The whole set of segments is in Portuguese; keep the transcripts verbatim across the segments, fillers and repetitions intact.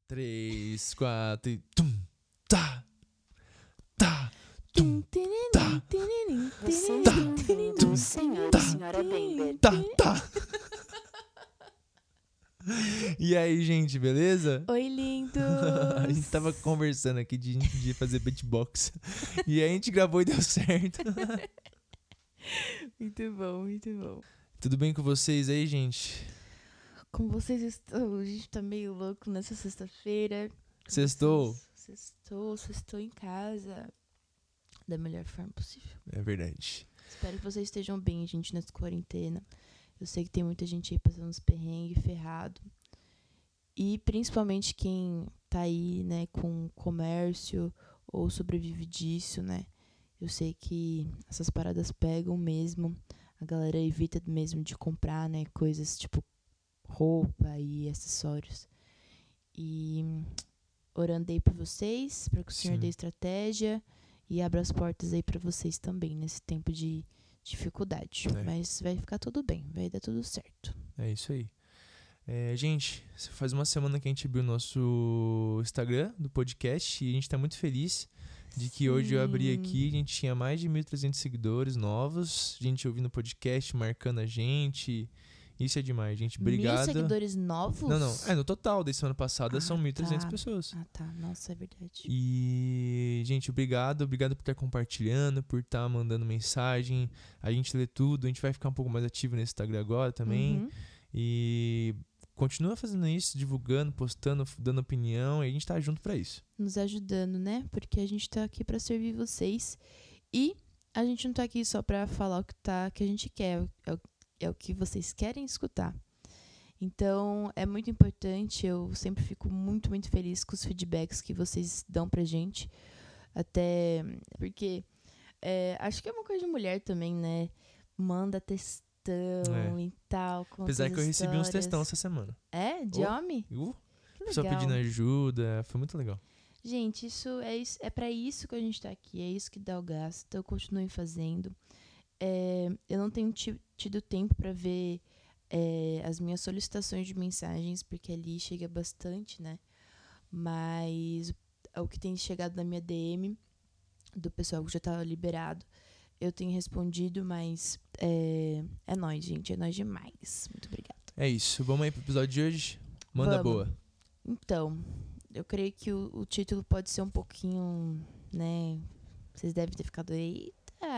Três, quatro e... Tum, tá, tá, tum, tá, Você tá, está ouvindo Senhor e Senhora Bember. tá, tá. E aí, gente, beleza? Oi, lindos! A gente tava conversando aqui de, de fazer beatbox. E aí a gente gravou e deu certo. Muito bom, muito bom. Tudo bem com vocês aí, gente? Como vocês estão? A gente tá meio louco nessa sexta-feira. Sextou? Sextou, sextou em casa. Da melhor forma possível. É verdade. Espero que vocês estejam bem, gente, nessa quarentena. Eu sei que tem muita gente aí passando uns perrengues, ferrado. E principalmente quem tá aí, né, com comércio ou sobrevive disso, né? Eu sei que essas paradas pegam mesmo. A galera evita mesmo de comprar, né, coisas tipo roupa e acessórios. E orando aí por vocês, para que o Senhor Sim. dê estratégia e abra as portas aí para vocês também nesse tempo de dificuldade. É. Mas vai ficar tudo bem, vai dar tudo certo. É isso aí. É, gente, faz uma semana que a gente abriu o nosso Instagram do podcast e a gente tá muito feliz de que Sim. hoje eu abri aqui, a gente tinha mais de mil e trezentos seguidores novos, gente ouvindo o podcast, marcando a gente. Isso é demais, gente. Obrigado. Mil seguidores novos? Não, não. É, no total, da semana passada Ah, são mil e trezentas tá. pessoas. Ah, tá. Nossa, é verdade. E, gente, obrigado. Obrigado por estar compartilhando, por estar mandando mensagem. A gente lê tudo. A gente vai ficar um pouco mais ativo nesse Instagram agora também. Uhum. E continua fazendo isso, divulgando, postando, dando opinião. E a gente tá junto pra isso. Nos ajudando, né? Porque a gente tá aqui pra servir vocês. E a gente não tá aqui só pra falar o que, tá, que a gente quer. É o, é o que vocês querem escutar. Então, é muito importante. Eu sempre fico muito, muito feliz com os feedbacks que vocês dão pra gente. Até porque é, acho que é uma coisa de mulher também, né? Manda textão É. e tal. Conta Apesar que eu recebi uns histórias. textão essa semana. É? De Oh. homem? Uh, Que pessoal legal. pedindo ajuda. Foi muito legal. Gente, isso é, isso, é pra isso que a gente tá aqui. É isso que dá o gasto. Então, continuem fazendo. É, eu não tenho ti- tido tempo pra ver é, as minhas solicitações de mensagens, porque ali chega bastante, né? Mas o que tem chegado na minha D M, do pessoal que já tá liberado, eu tenho respondido, mas é, é nóis, gente. É nóis demais. Muito obrigada. É isso. Vamos aí pro episódio de hoje? Manda Vamos. boa. Então, eu creio que o, o título pode ser um pouquinho, né? Vocês devem ter ficado, eita,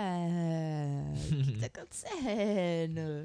o que tá acontecendo?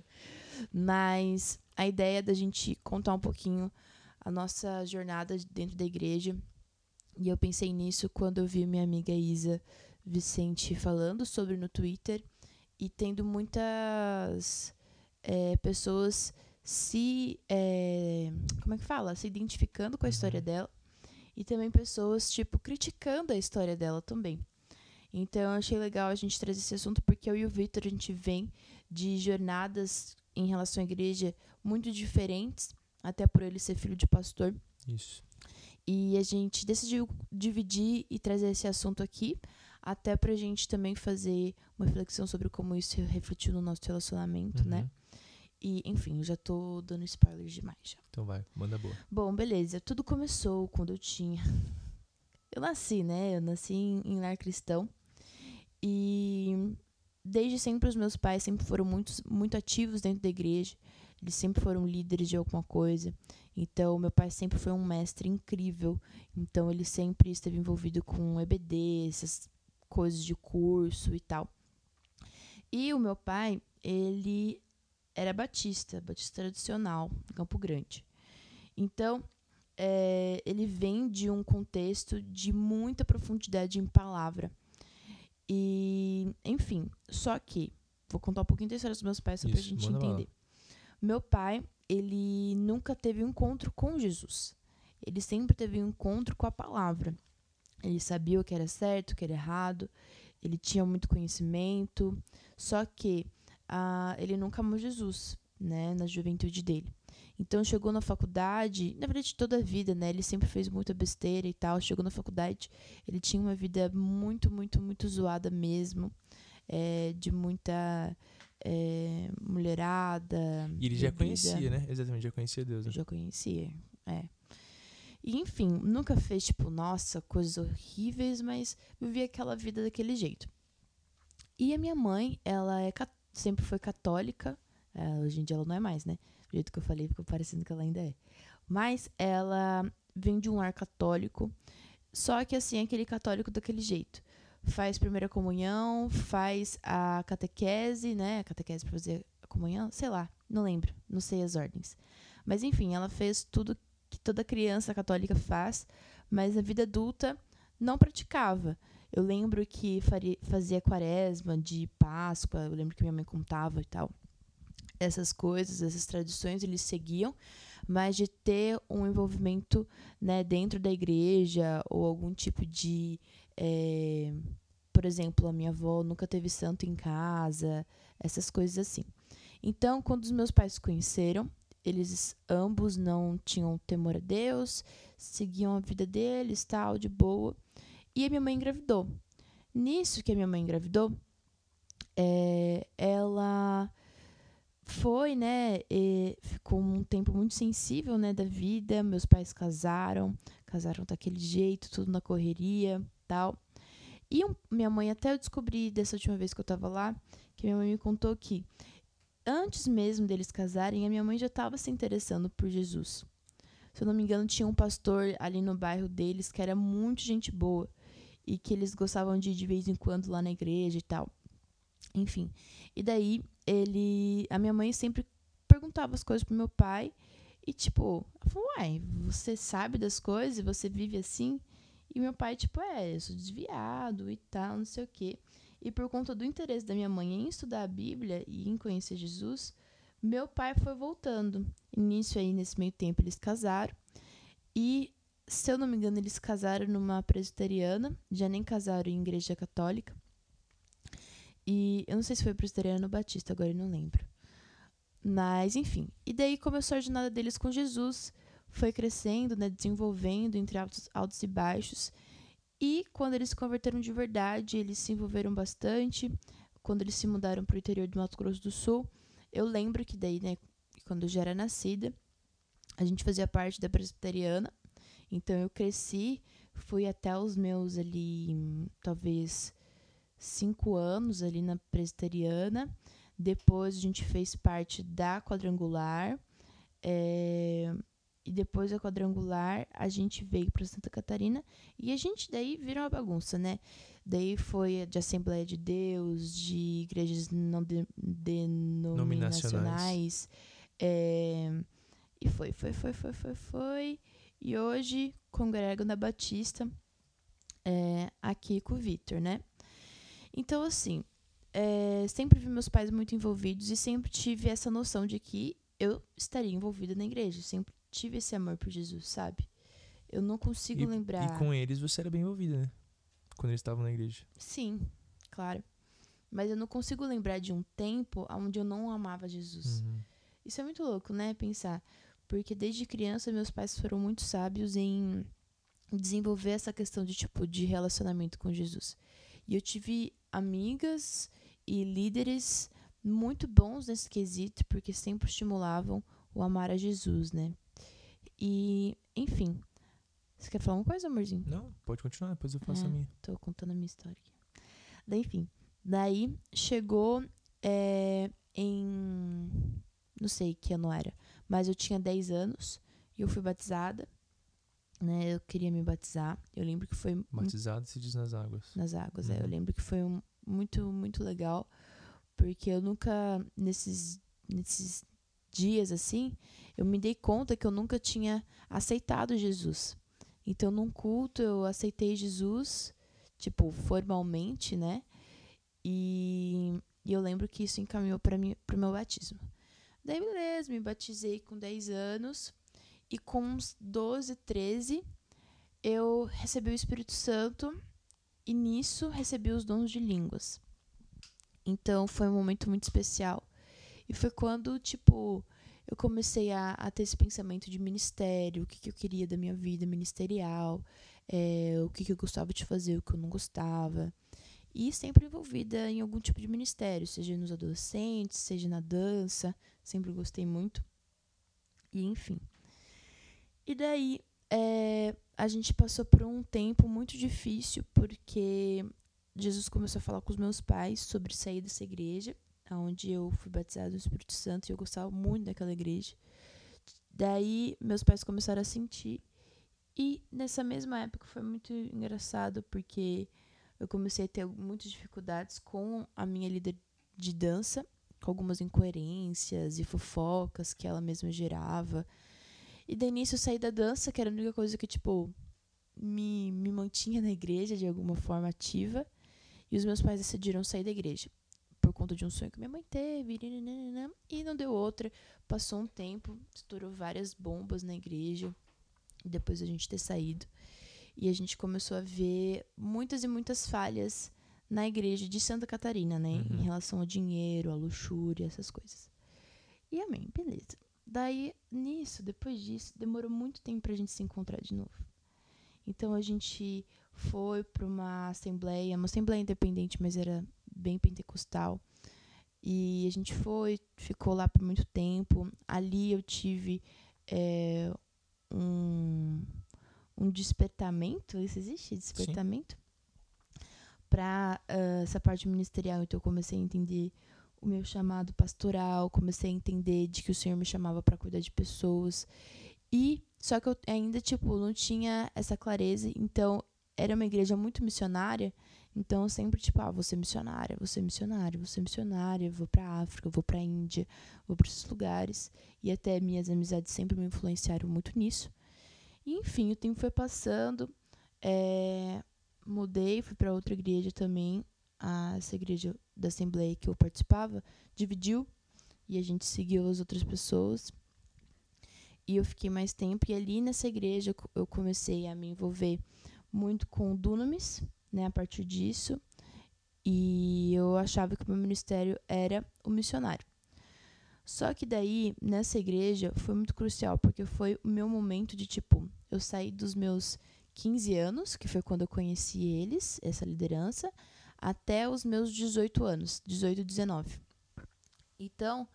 Mas a ideia é da gente contar um pouquinho a nossa jornada dentro da igreja. E eu pensei nisso quando eu vi minha amiga Isa Vicente falando sobre no Twitter e tendo muitas é, pessoas se... É, como é que fala? Se identificando com a história Uhum. dela. E também pessoas, tipo, criticando a história dela também. Então, eu achei legal a gente trazer esse assunto, porque eu e o Victor, a gente vem de jornadas em relação à igreja muito diferentes, até por ele ser filho de pastor. Isso. E a gente decidiu dividir e trazer esse assunto aqui, até pra gente também fazer uma reflexão sobre como isso refletiu no nosso relacionamento, Uhum. né? E, enfim, já tô dando spoilers demais já. Então vai, manda boa. Bom, beleza. Tudo começou quando eu tinha... Eu nasci, né? Eu nasci em, em lar cristão. E desde sempre os meus pais sempre foram muito, muito ativos dentro da igreja. Eles sempre foram líderes de alguma coisa. Então, meu pai sempre foi um mestre incrível. Então, ele sempre esteve envolvido com E B D, essas coisas de curso e tal. E o meu pai, ele era batista, batista tradicional, em Campo Grande. Então, é, ele vem de um contexto de muita profundidade em palavra. E, enfim, só que, vou contar um pouquinho da história dos meus pais só pra Isso, gente manda entender. Meu pai, ele nunca teve um encontro com Jesus. Ele sempre teve um encontro com a palavra. Ele sabia o que era certo, o que era errado. Ele tinha muito conhecimento. Só que ah, ele nunca amou Jesus, né, na juventude dele. Então, chegou na faculdade, na verdade, toda a vida, né? Ele sempre fez muita besteira e tal. Chegou na faculdade, ele tinha uma vida muito, muito, muito zoada mesmo. É, de muita é, mulherada. E ele já bebida. conhecia, né? Exatamente, já conhecia Deus. Né? Já conhecia, é. E, enfim, nunca fez, tipo, nossa, coisas horríveis, mas vivia aquela vida daquele jeito. E a minha mãe, ela é sempre foi católica. É, hoje em dia ela não é mais, né? Do jeito que eu falei, ficou parecendo que ela ainda é. Mas ela vem de um lar católico. Só que, assim, aquele católico daquele jeito. Faz primeira comunhão, faz a catequese, né? A catequese pra fazer a comunhão, sei lá, não lembro, não sei as ordens. Mas, enfim, ela fez tudo que toda criança católica faz, mas na vida adulta não praticava. Eu lembro que faria, fazia quaresma de Páscoa, eu lembro que minha mãe contava e tal. Essas coisas, essas tradições, eles seguiam, mas de ter um envolvimento, né, dentro da igreja ou algum tipo de... É, por exemplo, a minha avó nunca teve santo em casa, essas coisas assim. Então, quando os meus pais se conheceram, eles ambos não tinham temor a Deus, seguiam a vida deles, tal, de boa. E a minha mãe engravidou. Nisso que a minha mãe engravidou, é, ela foi, né, e ficou um tempo muito sensível, né, da vida. Meus pais casaram, casaram daquele jeito, tudo na correria, tal. E um, minha mãe, até eu descobri dessa última vez que eu tava lá, que minha mãe me contou que antes mesmo deles casarem, a minha mãe já estava se interessando por Jesus. Se eu não me engano, tinha um pastor ali no bairro deles que era muito gente boa e que eles gostavam de ir de vez em quando lá na igreja e tal. Enfim. E daí, ele... A minha mãe sempre perguntava as coisas pro meu pai e, tipo, ela falou, uai, você sabe das coisas e você vive assim? E meu pai, tipo, é, eu sou desviado e tal, não sei o quê. E por conta do interesse da minha mãe em estudar a Bíblia e em conhecer Jesus, meu pai foi voltando. E nisso aí, nesse meio tempo, eles casaram. E, se eu não me engano, eles casaram numa presbiteriana, já nem casaram em igreja católica. E eu não sei se foi presbiteriano ou batista, agora eu não lembro. Mas, enfim. E daí começou a jornada deles com Jesus, foi crescendo, né, desenvolvendo entre altos, altos e baixos. E quando eles se converteram de verdade, eles se envolveram bastante. Quando eles se mudaram para o interior do Mato Grosso do Sul, eu lembro que daí, né, quando eu já era nascida, a gente fazia parte da presbiteriana. Então eu cresci, fui até os meus ali, talvez cinco anos ali na presbiteriana. Depois a gente fez parte da quadrangular. É... E depois da quadrangular, a gente veio para Santa Catarina e a gente daí virou uma bagunça, né? Daí foi de Assembleia de Deus, de igrejas não de, denominacionais. É, e foi, foi, foi, foi, foi, foi. E hoje congrego na Batista, é, aqui com o Vitor, né? Então, assim, é, sempre vi meus pais muito envolvidos e sempre tive essa noção de que eu estaria envolvida na igreja. Sempre tive esse amor por Jesus, sabe? Eu não consigo E, lembrar... e com eles você era bem envolvida, né? Quando eles estavam na igreja. Sim, claro. Mas eu não consigo lembrar de um tempo onde eu não amava Jesus. Uhum. Isso é muito louco, né? Pensar. Porque desde criança meus pais foram muito sábios em desenvolver essa questão de tipo de relacionamento com Jesus. E eu tive amigas e líderes muito bons nesse quesito, porque sempre estimulavam o amar a Jesus, né? E, enfim. Você quer falar uma coisa, amorzinho? Não, pode continuar, depois eu faço é, a minha. Tô contando a minha história aqui. Daí, enfim. Daí, chegou é, em... Não sei que ano era, mas eu tinha dez anos e eu fui batizada, né? Eu queria me batizar. Eu lembro que foi... Batizado se diz nas águas. Nas águas, uhum. é. Eu lembro que foi um, muito, muito legal, porque eu nunca, nesses, nesses dias, assim, eu me dei conta que eu nunca tinha aceitado Jesus. Então, num culto, eu aceitei Jesus, tipo, formalmente, né? E, e eu lembro que isso encaminhou para mim, pro meu batismo. Daí, beleza, me batizei com dez anos. E com uns doze, treze, eu recebi o Espírito Santo. E nisso, recebi os dons de línguas. Então, foi um momento muito especial. E foi quando, tipo, eu comecei a, a ter esse pensamento de ministério, o que, que eu queria da minha vida ministerial, é, o que, que eu gostava de fazer, o que eu não gostava. E sempre envolvida em algum tipo de ministério, seja nos adolescentes, seja na dança, sempre gostei muito. E enfim. E daí, é, a gente passou por um tempo muito difícil, porque Jesus começou a falar com os meus pais sobre sair dessa igreja, onde eu fui batizada no Espírito Santo, e eu gostava muito daquela igreja. Daí, meus pais começaram a sentir, e nessa mesma época foi muito engraçado, porque eu comecei a ter muitas dificuldades com a minha líder de dança, com algumas incoerências e fofocas que ela mesma gerava. E daí nisso eu saí da dança, que era a única coisa que, tipo, me, me mantinha na igreja de alguma forma ativa. E os meus pais decidiram sair da igreja por conta de um sonho que minha mãe teve. E não deu outra. Passou um tempo, estourou várias bombas na igreja, depois da gente ter saído. E a gente começou a ver muitas e muitas falhas na igreja de Santa Catarina, né? Uhum. Em relação ao dinheiro, à luxúria, essas coisas. E amém, beleza. Daí, nisso, depois disso, demorou muito tempo pra gente se encontrar de novo. Então, a gente foi pra uma assembleia, uma assembleia independente, mas era bem pentecostal. E a gente foi, ficou lá por muito tempo. Ali eu tive é, um, um despertamento, isso existe? Despertamento? Pra uh, essa parte ministerial. Então, eu comecei a entender o meu chamado pastoral, comecei a entender de que o Senhor me chamava para cuidar de pessoas. E só que eu ainda, tipo, não tinha essa clareza. Então, era uma igreja muito missionária. Então, eu sempre, tipo, ah, vou ser missionária, vou ser missionária, vou ser missionária, vou pra África, vou pra Índia, vou pra esses lugares. E até minhas amizades sempre me influenciaram muito nisso. E, enfim, o tempo foi passando. É, mudei, fui pra outra igreja também. A, essa igreja da Assembleia que eu participava dividiu e a gente seguiu as outras pessoas. E eu fiquei mais tempo. E ali nessa igreja eu comecei a me envolver muito com o Dunamis, né, a partir disso. E eu achava que o meu ministério era o missionário. Só que daí, nessa igreja, foi muito crucial, porque foi o meu momento de, tipo, eu saí dos meus quinze anos, que foi quando eu conheci eles, essa liderança, até os meus dezoito anos, dezoito, dezenove. Então,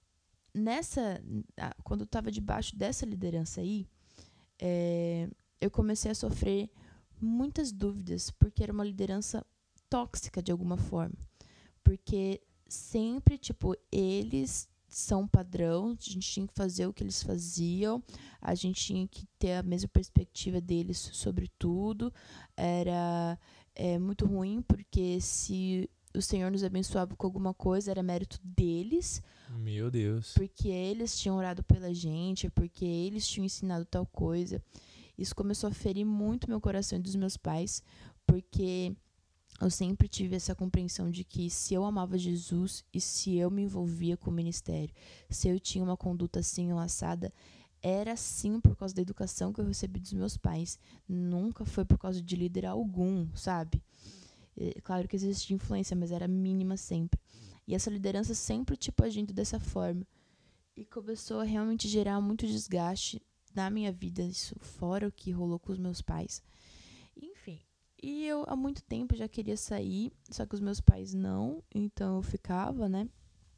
nessa, quando eu estava debaixo dessa liderança aí, é, eu comecei a sofrer muitas dúvidas, porque era uma liderança tóxica de alguma forma. Porque sempre, tipo, eles são padrão, a gente tinha que fazer o que eles faziam, a gente tinha que ter a mesma perspectiva deles sobre tudo. Era é, muito ruim, porque se o Senhor nos abençoava com alguma coisa, era mérito deles. Meu Deus. Porque eles tinham orado pela gente, porque eles tinham ensinado tal coisa. Isso começou a ferir muito meu coração e dos meus pais, porque eu sempre tive essa compreensão de que se eu amava Jesus e se eu me envolvia com o ministério, se eu tinha uma conduta assim ou assada, era sim por causa da educação que eu recebi dos meus pais. Nunca foi por causa de líder algum, sabe? É, claro que existia influência, mas era mínima sempre. E essa liderança sempre, tipo, agindo dessa forma. E começou a realmente gerar muito desgaste na minha vida, isso fora o que rolou com os meus pais. Enfim. E eu, há muito tempo, já queria sair, só que os meus pais não, então eu ficava, né?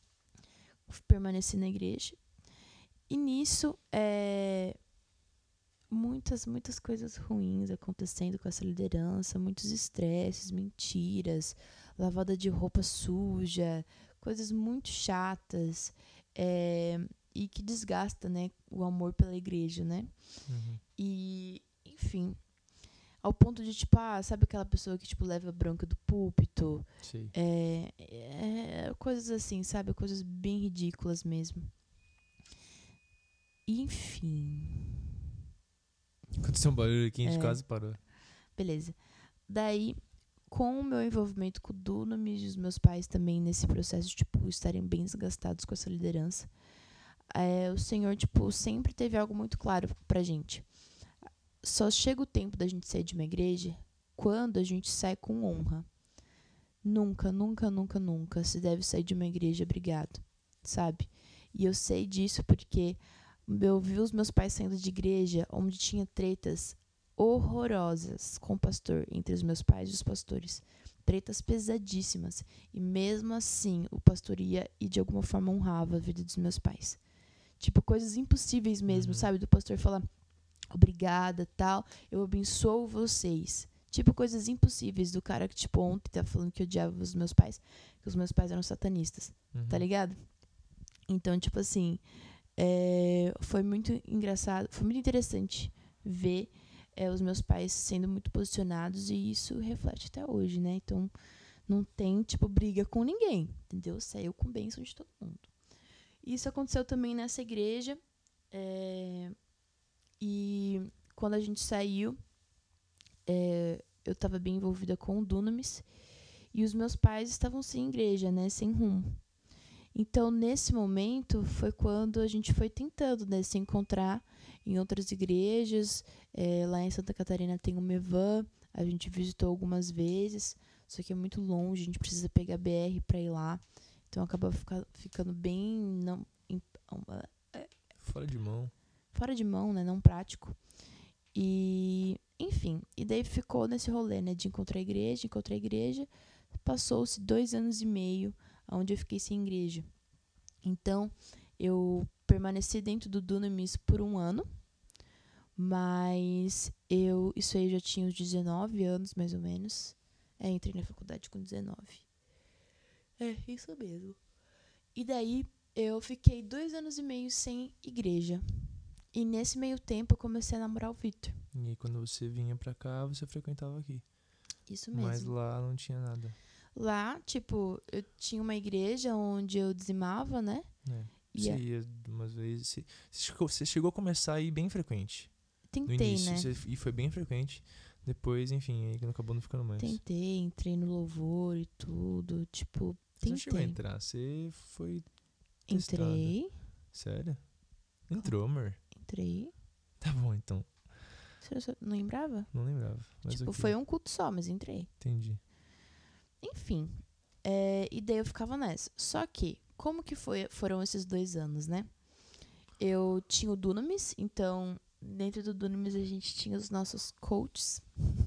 Permaneci na igreja. E nisso, é, muitas, muitas coisas ruins acontecendo com essa liderança, muitos estresses, mentiras, lavada de roupa suja, coisas muito chatas, é, e que desgasta, né, o amor pela igreja, né? Uhum. E, enfim, ao ponto de, tipo, ah, sabe aquela pessoa que, tipo, leva a bronca do púlpito? Sei. É, é, coisas assim, sabe? Coisas bem ridículas mesmo. Enfim. Aconteceu um barulho aqui, a gente É. quase parou. Beleza. Daí, com o meu envolvimento com o Dunamis e os meus pais também nesse processo de, tipo, estarem bem desgastados com essa liderança, é, o Senhor, tipo, sempre teve algo muito claro pra gente. Só chega o tempo da gente sair de uma igreja quando a gente sai com honra. Nunca, nunca, nunca, nunca se deve sair de uma igreja obrigado, sabe? E eu sei disso porque eu vi os meus pais saindo de igreja onde tinha tretas horrorosas com o pastor, entre os meus pais e os pastores. Tretas pesadíssimas. E mesmo assim, o pastor ia e de alguma forma honrava a vida dos meus pais. Tipo, coisas impossíveis mesmo, Uhum. sabe? Do pastor falar, obrigada, tal, eu abençoo vocês. Tipo, coisas impossíveis do cara que, tipo, ontem tá falando que odiava os meus pais, que os meus pais eram satanistas, Uhum. tá ligado? Então, tipo assim, é, foi muito engraçado, foi muito interessante ver é, os meus pais sendo muito posicionados, e isso reflete até hoje, né? Então, não tem, tipo, briga com ninguém, entendeu? Saiu com bênção de todo mundo. Isso aconteceu também nessa igreja, é, e quando a gente saiu, é, eu estava bem envolvida com o Dunamis, e os meus pais estavam sem igreja, né? Sem rumo. Então, nesse momento, foi quando a gente foi tentando, né, se encontrar em outras igrejas. É, lá em Santa Catarina tem o Mevan, a gente visitou algumas vezes, só que é muito longe, a gente precisa pegar B R para ir lá. Então, acaba fica, ficando bem não, em, Fora de mão. fora de mão, né, não prático. E, enfim, e daí ficou nesse rolê, né, de encontrar a igreja, encontrar a igreja. Passou-se dois anos e meio, onde eu fiquei sem igreja. Então, eu permaneci dentro do Dunamis por um ano, mas eu, isso aí eu já tinha uns dezenove anos, mais ou menos. É, entrei na faculdade com dezenove. É, isso mesmo. E daí, eu fiquei dois anos e meio sem igreja. E nesse meio tempo, eu comecei a namorar o Victor. E aí, quando você vinha pra cá, você frequentava aqui. Isso mesmo. Mas lá não tinha nada. Lá, tipo, eu tinha uma igreja onde eu dizimava, né? É. E Você a- ia umas vezes. Você, você chegou, você chegou a começar a ir bem frequente. No Tentei, início. né? Você, e foi bem frequente. Depois, enfim, aí acabou não ficando mais. Tentei, entrei no louvor e tudo. Tipo, Você não chegou a tentei. entrar, você foi testada. Entrei, Sério? Entrou, amor. entrei. Tá bom, então. Você só- não lembrava? Não lembrava. Mas Tipo, ok. foi um culto só, mas entrei. Entendi. Enfim, é, e daí eu ficava nessa. Só que, como que foi, foram esses dois anos, né? Eu tinha o Dunamis, então, dentro do Dunamis a gente tinha os nossos coaches.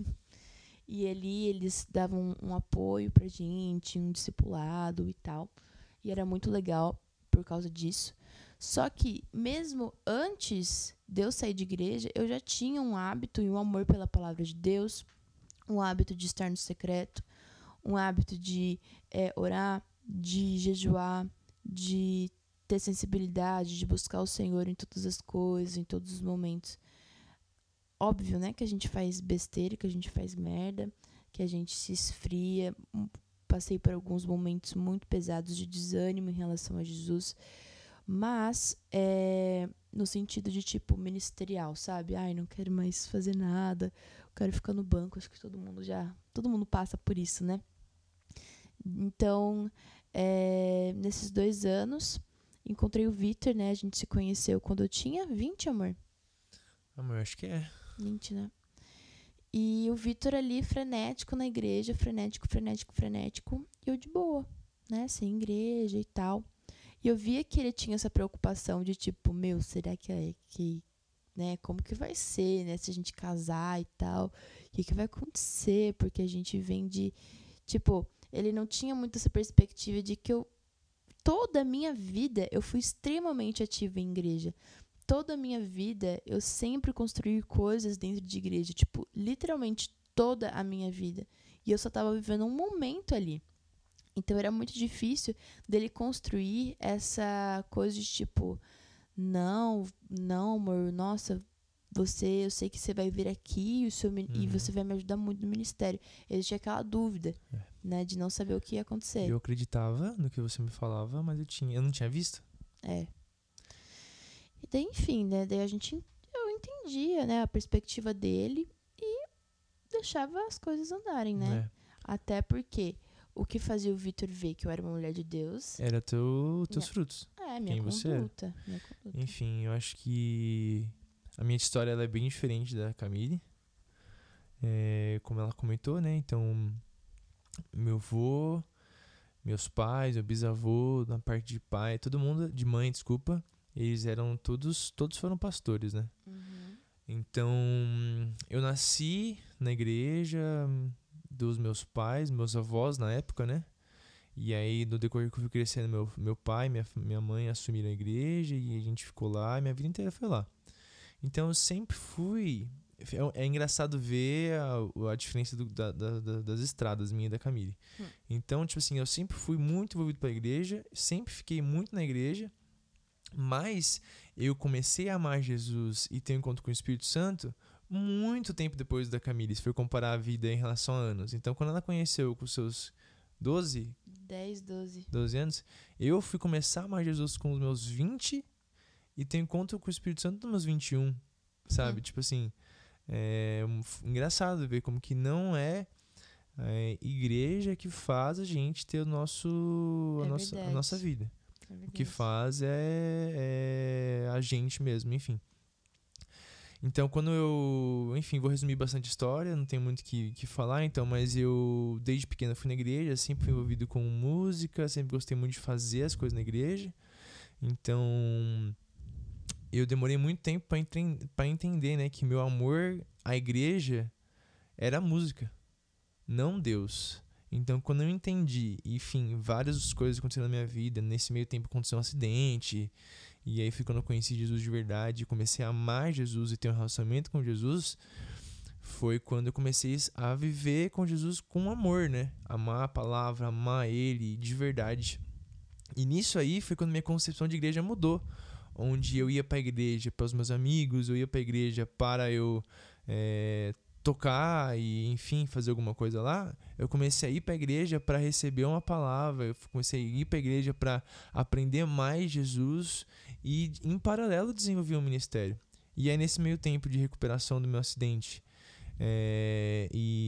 E ali eles davam um, um apoio pra gente, um discipulado e tal. E era muito legal por causa disso. Só que, mesmo antes de eu sair de igreja, eu já tinha um hábito e um amor pela palavra de Deus, um hábito de estar no secreto, um hábito de é, orar, de jejuar, de ter sensibilidade, de buscar o Senhor em todas as coisas, em todos os momentos. Óbvio, né, que a gente faz besteira, que a gente faz merda, que a gente se esfria. Passei por alguns momentos muito pesados de desânimo em relação a Jesus, mas é, no sentido de tipo ministerial, sabe? Ai, não quero mais fazer nada, quero ficar no banco. Acho que todo mundo já, todo mundo passa por isso, né? Então, é, nesses dois anos, encontrei o Victor, né? A gente se conheceu quando eu tinha vinte, amor. Amor, acho que é. vinte, né? E o Victor ali, frenético na igreja, frenético, frenético, frenético. E eu de boa, né? Sem igreja e tal. E eu via que ele tinha essa preocupação de tipo, meu, será que é que, né? Como que vai ser, né? Se a gente casar e tal. O que que vai acontecer? Porque a gente vem de... Tipo, ele não tinha muito essa perspectiva de que eu... Toda a minha vida, eu fui extremamente ativa em igreja. Toda a minha vida, eu sempre construí coisas dentro de igreja. Tipo, literalmente toda a minha vida. E eu só tava vivendo um momento ali. Então, era muito difícil dele construir essa coisa de tipo... Não, não, amor, nossa, você, eu sei que você vai vir aqui e, o seu, Uhum. e você vai me ajudar muito no ministério. Ele tinha aquela dúvida, É. né, de não saber o que ia acontecer. Eu acreditava no que você me falava, mas eu tinha, eu não tinha visto. É. E daí, enfim, né, daí a gente, eu entendia, né, a perspectiva dele e deixava as coisas andarem, né? É. Até porque o que fazia o Victor ver que eu era uma mulher de Deus Era teu, teus Minha- frutos. é minha Quem você é. conduta, minha conduta. Enfim, eu acho que a minha história ela é bem diferente da Camille. É, como ela comentou, né? Então, meu avô, meus pais, meu bisavô, na parte de pai, todo mundo, de mãe, desculpa, eles eram todos, todos foram pastores, né? Uhum. Então, eu nasci na igreja dos meus pais, meus avós na época, né? E aí, no decorrer que eu fui crescendo, meu, meu pai e minha, minha mãe assumiram a igreja e a gente ficou lá, e minha vida inteira foi lá. Então eu sempre fui... É, é engraçado ver a, a diferença do, da, da, das estradas minha e da Camille. Hum. Então, tipo assim, eu sempre fui muito envolvido pela igreja, sempre fiquei muito na igreja, mas eu comecei a amar Jesus e ter um encontro com o Espírito Santo muito tempo depois da Camille, se for comparar a vida em relação a anos. Então, quando ela conheceu com seus doze, dez, doze. doze anos, eu fui começar a amar Jesus com os meus vinte e ter um encontro com o Espírito Santo nos meus vinte e um, sabe? Hum. Tipo assim, é um, engraçado ver como que não é, é igreja que faz a gente ter o nosso, a, É nossa, a verdade. nossa vida. É O que verdade. faz é, é a gente mesmo, enfim. Então, quando eu... Enfim, vou resumir bastante história, não tenho muito o que, que falar, então, mas eu, desde pequeno, fui na igreja, sempre fui envolvido com música, sempre gostei muito de fazer as coisas na igreja. Então, eu demorei muito tempo para entre, para entender, né, que meu amor à igreja era a música, não Deus. Então, quando eu entendi, enfim, várias coisas aconteceram na minha vida, nesse meio tempo aconteceu um acidente, e aí foi quando eu conheci Jesus de verdade, comecei a amar Jesus e ter um relacionamento com Jesus, foi quando eu comecei a viver com Jesus com amor, né? Amar a palavra, amar Ele de verdade. E nisso aí foi quando minha concepção de igreja mudou, onde eu ia para a igreja para os meus amigos, eu ia para a igreja para eu é, tocar e, enfim, fazer alguma coisa lá. Eu comecei a ir para a igreja para receber uma palavra, eu comecei a ir para a igreja para aprender mais Jesus e, em paralelo, desenvolver um ministério. E aí, nesse meio tempo de recuperação do meu acidente, é,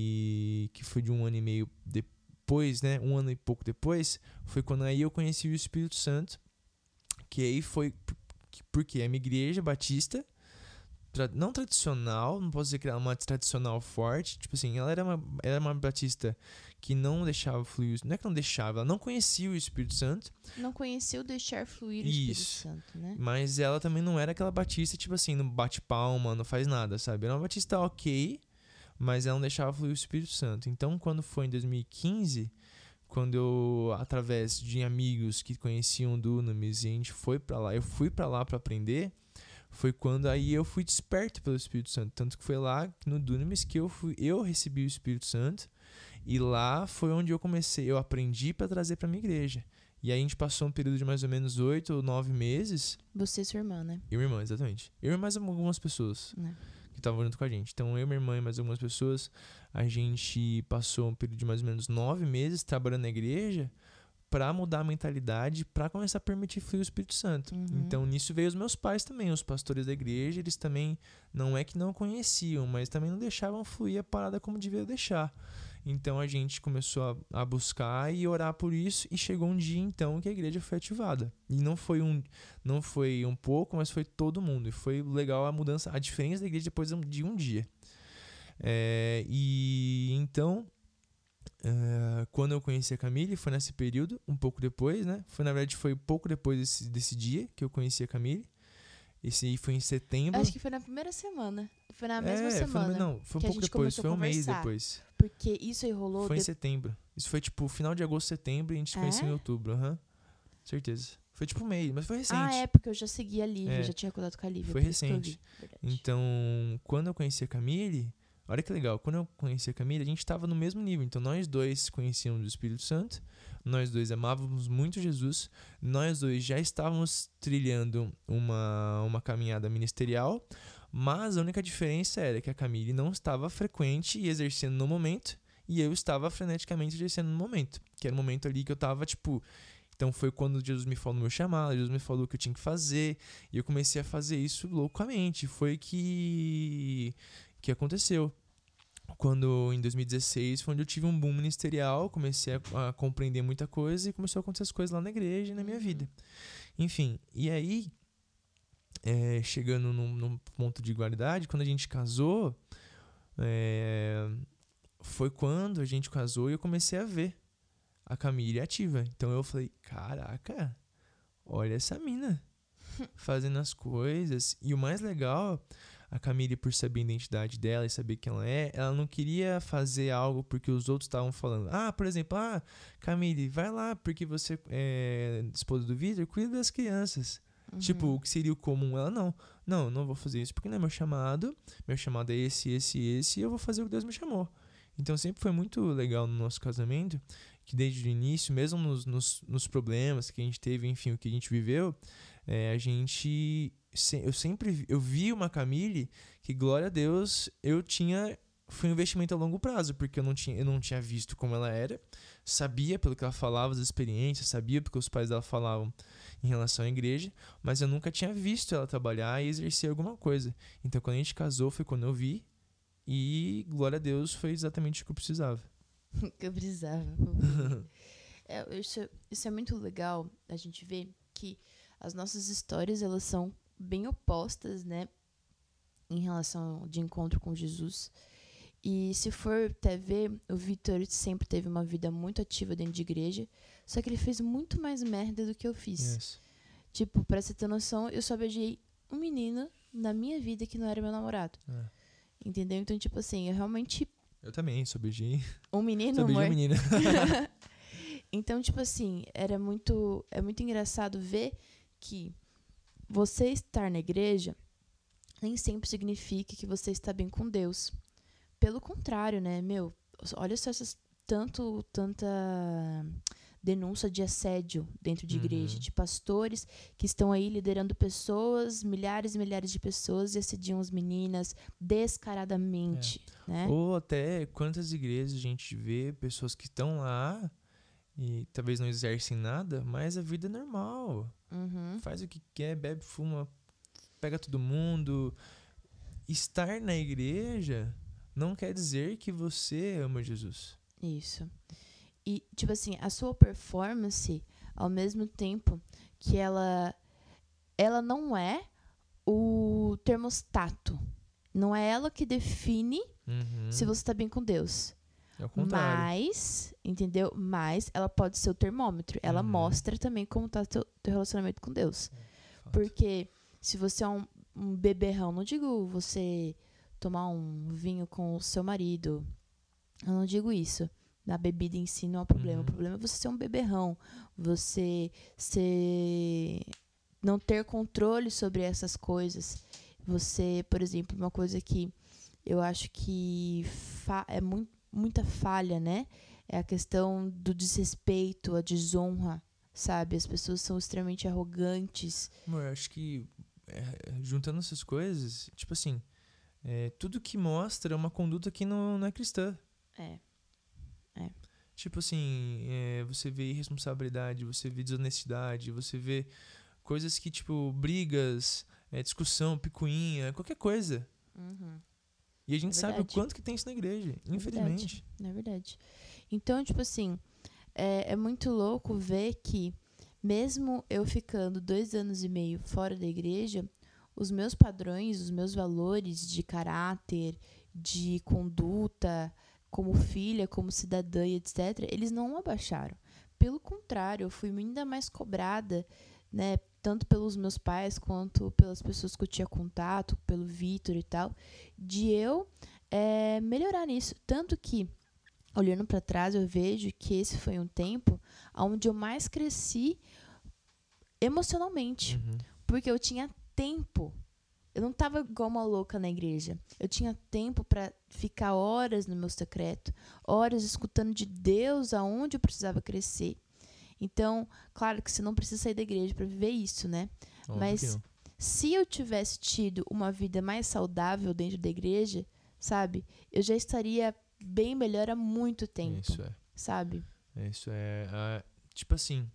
e que foi de um ano e meio depois, né, um ano e pouco depois, foi quando aí eu conheci o Espírito Santo, que aí foi porque a minha igreja batista, tra- não tradicional, não posso dizer que era uma tradicional forte, tipo assim, ela era uma, era uma batista que não deixava fluir, não é que não deixava, ela não conhecia o Espírito Santo. Não conhecia o deixar fluir o Espírito Isso. Santo, né? Mas ela também não era aquela batista, tipo assim, não bate palma, não faz nada, sabe? Era uma batista ok, mas ela não deixava fluir o Espírito Santo. Então, quando foi em dois mil e quinze, quando eu, através de amigos que conheciam Dunamis, e a gente foi pra lá, eu fui pra lá pra aprender, foi quando aí eu fui desperto pelo Espírito Santo. Tanto que foi lá no Dunamis que eu, fui, eu recebi o Espírito Santo, e lá foi onde eu comecei, eu aprendi pra trazer pra minha igreja. E aí a gente passou um período de mais ou menos oito ou nove meses. Você e sua irmã, né? Eu e minha irmã, exatamente. Eu e mais algumas pessoas Né? que estavam junto com a gente. Então, eu, minha irmã e mais algumas pessoas, a gente passou um período de mais ou menos nove meses trabalhando na igreja para mudar a mentalidade, para começar a permitir fluir o Espírito Santo. Uhum. Então, nisso veio os meus pais também, os pastores da igreja, eles também, não é que não conheciam, mas também não deixavam fluir a parada como devia deixar. Então, a gente começou a, a buscar e orar por isso, e chegou um dia, então, que a igreja foi ativada. E não foi um, não foi um pouco, mas foi todo mundo. E foi legal a mudança, a diferença da igreja depois de um dia. É, e então, é, quando eu conheci a Camille, foi nesse período, um pouco depois, né? Foi, na verdade, foi pouco depois desse, desse dia que eu conheci a Camille. Esse aí foi em setembro. Acho que foi na primeira semana. Foi na mesma é, semana. Foi no, não, foi um que a pouco gente depois, começou foi a um mês conversar. depois. Porque isso aí rolou... Foi em de- setembro. Isso foi tipo final de agosto, setembro, e a gente se É? conheceu em outubro, aham. Certeza. Foi tipo um mês, mas foi recente. Ah, é, porque eu já seguia a Lívia, É. já tinha contato com a Lívia. Foi por isso que eu recente. vi, verdade. Então, quando eu conheci a Camille, olha que legal, quando eu conheci a Camille, a gente estava no mesmo nível. Então, nós dois conhecíamos o Espírito Santo, nós dois amávamos muito Jesus, nós dois já estávamos trilhando uma, uma caminhada ministerial, mas a única diferença era que a Camille não estava frequente e exercendo no momento, e eu estava freneticamente exercendo no momento, que era o momento ali que eu estava, tipo... Então foi quando Jesus me falou no meu chamado, Jesus me falou o que eu tinha que fazer, e eu comecei a fazer isso loucamente. Foi que que aconteceu. Quando em dois mil e dezesseis foi onde eu tive um boom ministerial, comecei a, a compreender muita coisa e começou a acontecer as coisas lá na igreja e na minha vida. Enfim, e aí, é, chegando num, num ponto de igualdade, quando a gente casou, é, foi quando a gente casou e eu comecei a ver a Camille ativa. Então eu falei, caraca, olha essa mina fazendo as coisas. E o mais legal, a Camille, por saber a identidade dela e saber quem ela é, ela não queria fazer algo porque os outros estavam falando. Ah, por exemplo, ah, Camille, vai lá porque você é esposa do Vitor, cuida das crianças. Uhum. Tipo, o que seria o comum? Ela, não. Não, não vou fazer isso porque não é meu chamado. Meu chamado é esse, esse, esse. E eu vou fazer o que Deus me chamou. Então, sempre foi muito legal no nosso casamento, que desde o início, mesmo nos, nos, nos problemas que a gente teve, enfim, o que a gente viveu, é, a gente... Eu sempre eu vi uma Camille que, glória a Deus, eu tinha... Foi um investimento a longo prazo, porque eu não tinha, eu não tinha visto como ela era, sabia pelo que ela falava, as experiências, sabia porque os pais dela falavam em relação à igreja, mas eu nunca tinha visto ela trabalhar e exercer alguma coisa. Então, quando a gente casou, foi quando eu vi, e, glória a Deus, foi exatamente o que eu precisava. Que eu precisava. é, isso, isso é muito legal, a gente ver que as nossas histórias, elas são bem opostas, né, em relação de encontro com Jesus. E se for até ver, o Vitor sempre teve uma vida muito ativa dentro de igreja, só que ele fez muito mais merda do que eu fiz. Yes. Tipo, pra você ter noção, eu só beijei um menino na minha vida que não era meu namorado. É. Entendeu? Então, tipo assim, eu realmente... Eu também, só beijei. Um menino, Só beijei amor? a menina. Então, tipo assim, era muito... É muito engraçado ver que você estar na igreja nem sempre significa que você está bem com Deus. Pelo contrário, né? Meu, olha só essas tanto, tanta denúncia de assédio dentro de Uhum. igreja, de pastores que estão aí liderando pessoas, milhares e milhares de pessoas, e assediam as meninas descaradamente, É. né? Ou até quantas igrejas a gente vê pessoas que estão lá e talvez não exercem nada, mas a vida é normal. Uhum. Faz o que quer, bebe, fuma, pega todo mundo. Estar na igreja não quer dizer que você ama Jesus. Isso. E, tipo assim, a sua performance, ao mesmo tempo que ela, ela não é o termostato. Não é ela que define Uhum. se você tá bem com Deus. É o contrário. Mas, entendeu? Mas ela pode ser o termômetro. Ela Uhum. mostra também como tá teu, teu relacionamento com Deus. Fato. Porque se você é um, um beberrão, não digo você tomar um vinho com o seu marido. Eu não digo isso. Na bebida em si não é o problema. Uhum. O problema é você ser um beberrão. Você ser... não ter controle sobre essas coisas. Você, por exemplo, uma coisa que eu acho que fa- é muito, muita falha, né? É a questão do desrespeito, a desonra, sabe? As pessoas são extremamente arrogantes. Amor, eu acho que é, juntando essas coisas, tipo assim, é, tudo que mostra uma conduta que não, não é cristã. É. Tipo assim, é, você vê irresponsabilidade, você vê desonestidade, você vê coisas que, tipo, brigas, é, discussão, picuinha, qualquer coisa. Uhum. E a gente É sabe o verdade. quanto que tem isso na igreja, infelizmente. É verdade. Então, tipo assim, é, é muito louco ver que, mesmo eu ficando dois anos e meio fora da igreja, os meus padrões, os meus valores de caráter, de conduta, como filha, como cidadã e etcétera, eles não abaixaram. Pelo contrário, eu fui ainda mais cobrada, né, tanto pelos meus pais quanto pelas pessoas que eu tinha contato, pelo Vitor e tal, de eu é, melhorar nisso. Tanto que, olhando para trás, eu vejo que esse foi um tempo onde eu mais cresci emocionalmente. Uhum. Porque eu tinha tempo. Eu não tava igual uma louca na igreja. Eu tinha tempo para ficar horas no meu secreto, horas escutando de Deus aonde eu precisava crescer. Então, claro que você não precisa sair da igreja para viver isso, né? Óbvio Mas que não. se eu tivesse tido uma vida mais saudável dentro da igreja, sabe? Eu já estaria bem melhor há muito tempo, Isso é. sabe? Isso é. Ah, tipo assim.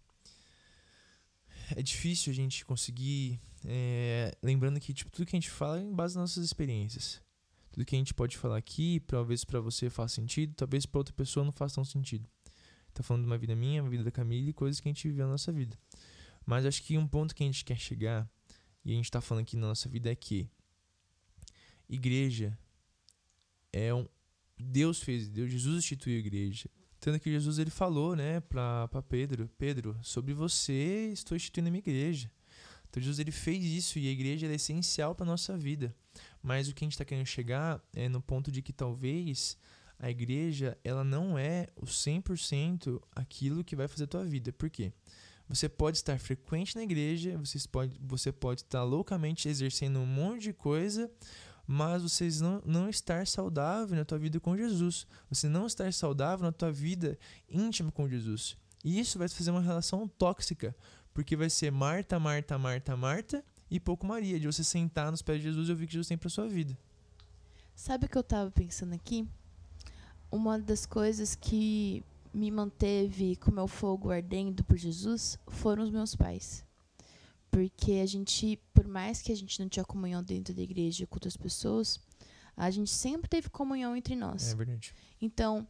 É difícil a gente conseguir. É, lembrando que tipo, tudo que a gente fala é em base nas nossas experiências. Tudo que a gente pode falar aqui, talvez pra você faça sentido, talvez pra outra pessoa não faça tão sentido. Tá falando de uma vida minha, uma vida da Camille, coisas que a gente viveu na nossa vida. Mas acho que um ponto que a gente quer chegar, e a gente tá falando aqui na nossa vida, é que igreja é um. Deus fez, Deus, Jesus instituiu a igreja. Tanto que Jesus ele falou, né, pra, pra Pedro: Pedro, sobre você estou instituindo a minha igreja. Então Jesus ele fez isso e a igreja é essencial para nossa vida. Mas o que a gente está querendo chegar é no ponto de que talvez a igreja ela não é o cem por cento aquilo que vai fazer a tua vida. Por quê? Você pode estar frequente na igreja, você pode, você pode estar loucamente exercendo um monte de coisa, mas você não, não estar saudável na tua vida com Jesus. Você não estar saudável na tua vida íntima com Jesus. E isso vai fazer uma relação tóxica, porque vai ser Marta, Marta, Marta, Marta e pouco Maria, de você sentar nos pés de Jesus e ouvir o que Jesus tem pra sua vida. Sabe o que eu tava pensando aqui? Uma das coisas que me manteve com meu fogo ardendo por Jesus foram os meus pais. Porque a gente, por mais que a gente não tinha comunhão dentro da igreja com outras pessoas, a gente sempre teve comunhão entre nós. É verdade. Então, o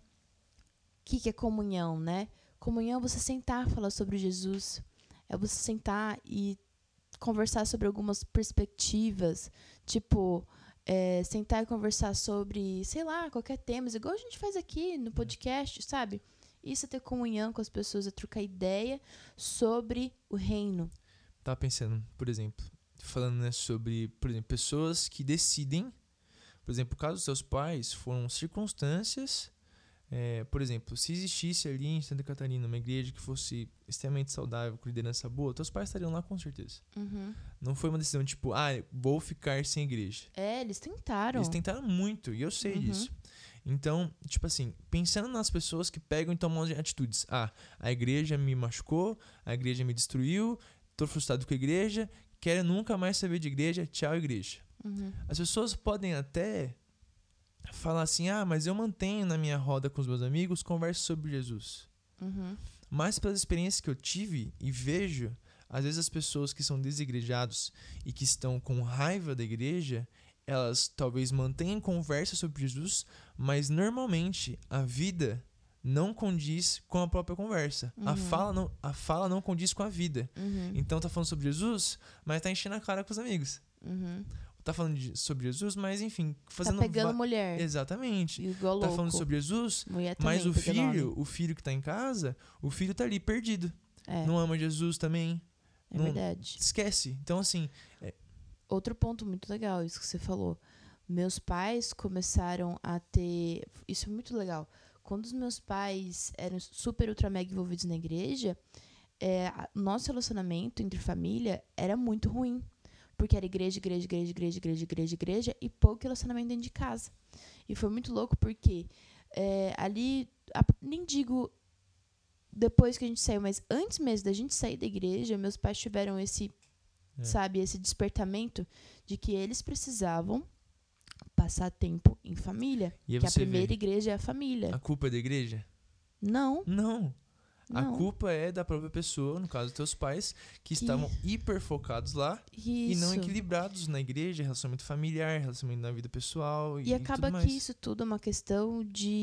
que, que é comunhão, né? Comunhão é você sentar e falar sobre Jesus. É você sentar e conversar sobre algumas perspectivas. Tipo, é, sentar e conversar sobre, sei lá, qualquer tema. Igual a gente faz aqui no podcast, sabe? Isso é ter comunhão com as pessoas, é trocar ideia sobre o reino. Tava pensando, por exemplo, falando, né, sobre, por exemplo, pessoas que decidem, por exemplo, o caso dos seus pais foram circunstâncias, é, por exemplo, se existisse ali em Santa Catarina uma igreja que fosse extremamente saudável, com liderança boa, teus pais estariam lá com certeza. Uhum. Não foi uma decisão tipo, ah, vou ficar sem igreja. É, eles tentaram. Eles tentaram muito, e eu sei Uhum. disso. Então, tipo assim, pensando nas pessoas que pegam e tomam atitudes. Ah, a igreja me machucou, a igreja me destruiu, tô frustrado com a igreja, quero nunca mais saber de igreja, tchau igreja. Uhum. As pessoas podem até falar assim, ah, mas eu mantenho na minha roda com os meus amigos, converso sobre Jesus. Uhum. Mas pelas experiências que eu tive e vejo, às vezes as pessoas que são desigrejados e que estão com raiva da igreja, elas talvez mantenham conversa sobre Jesus, mas normalmente a vida não condiz com a própria conversa. Uhum. A fala não, a fala não condiz com a vida. Uhum. Então tá falando sobre Jesus, mas tá enchendo a cara com os amigos. Uhum. Tá falando de, sobre Jesus, mas enfim, fazendo... Tá pegando va- mulher. Exatamente. Igual Tá louco. falando sobre Jesus, Mulher mas também o pegando filho, homem. o filho que tá em casa, o filho tá ali perdido. É, Não ama Jesus também. é não- verdade. Esquece. Então assim, Outro ponto muito legal, isso que você falou. Meus pais começaram a ter... Isso é muito legal. Quando os meus pais eram super, ultra, mega envolvidos na igreja, é, a- nosso relacionamento entre família era muito ruim. Porque era igreja, igreja, igreja, igreja, igreja, igreja, igreja e pouco relacionamento dentro de casa. E foi muito louco porque é, ali, a- nem digo depois que a gente saiu, mas antes mesmo da gente sair da igreja, meus pais tiveram esse, É. sabe, esse despertamento de que eles precisavam passar tempo em família. e aí Que a você primeira vê, igreja é a família. a culpa é da igreja? Não, Não. A não. culpa é da própria pessoa, no caso dos teus pais, que, Que- estavam hiper focados lá e não Isso. equilibrados na igreja, relacionamento familiar, relacionamento na vida pessoal e, E acaba tudo que mais. isso tudo é uma questão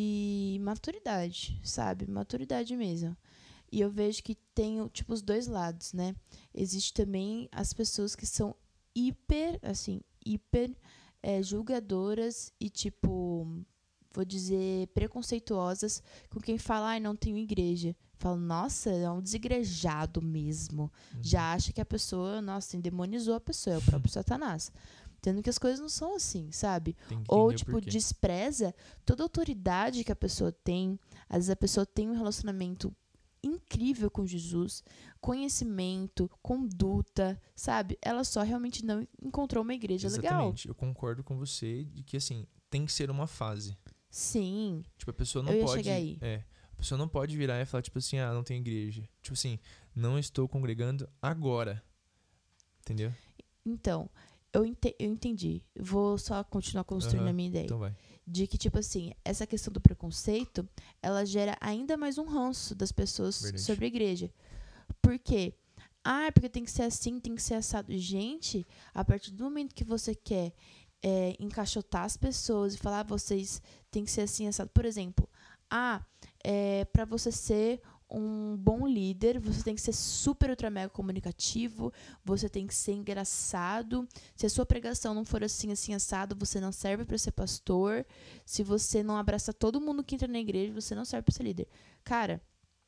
de maturidade, sabe? Maturidade mesmo. E eu vejo que tem, tipo, os dois lados, né? Existe também as pessoas que são hiper, assim, hiper é, julgadoras e, tipo, vou dizer, preconceituosas com quem fala, ai, não tenho igreja. Fala, nossa, é um desigrejado mesmo. Uhum. Já acha que a pessoa, nossa, endemonizou a pessoa, é o próprio Satanás. Tendo que as coisas não são assim, sabe? Tem que Ou, entender o tipo, porquê. despreza toda a autoridade que a pessoa tem. Às vezes a pessoa tem um relacionamento incrível com Jesus, conhecimento, conduta, sabe? Ela só realmente não encontrou uma igreja legal. Exatamente. Eu concordo com você de que, assim, tem que ser uma fase. Sim, Tipo, a pessoa não Eu ia pode... chegar aí. É, a pessoa não pode virar e falar, tipo assim, ah, não tem igreja. Tipo assim, não estou congregando agora. Entendeu? então, eu, ente- eu entendi. Vou só continuar construindo Aham, a minha ideia. Então vai. De que, tipo assim, essa questão do preconceito, ela gera ainda mais um ranço das pessoas Verdade. sobre a igreja. Por quê? Ah, porque tem que ser assim, tem que ser assado. Gente, a partir do momento que você quer é, encaixotar as pessoas e falar, ah, vocês têm que ser assim, assado. Por exemplo, ah, é, para você ser um bom líder, você tem que ser super, ultra, mega comunicativo, você tem que ser engraçado. Se a sua pregação não for assim, assim, assado, você não serve para ser pastor. Se você não abraça todo mundo que entra na igreja, você não serve para ser líder. Cara,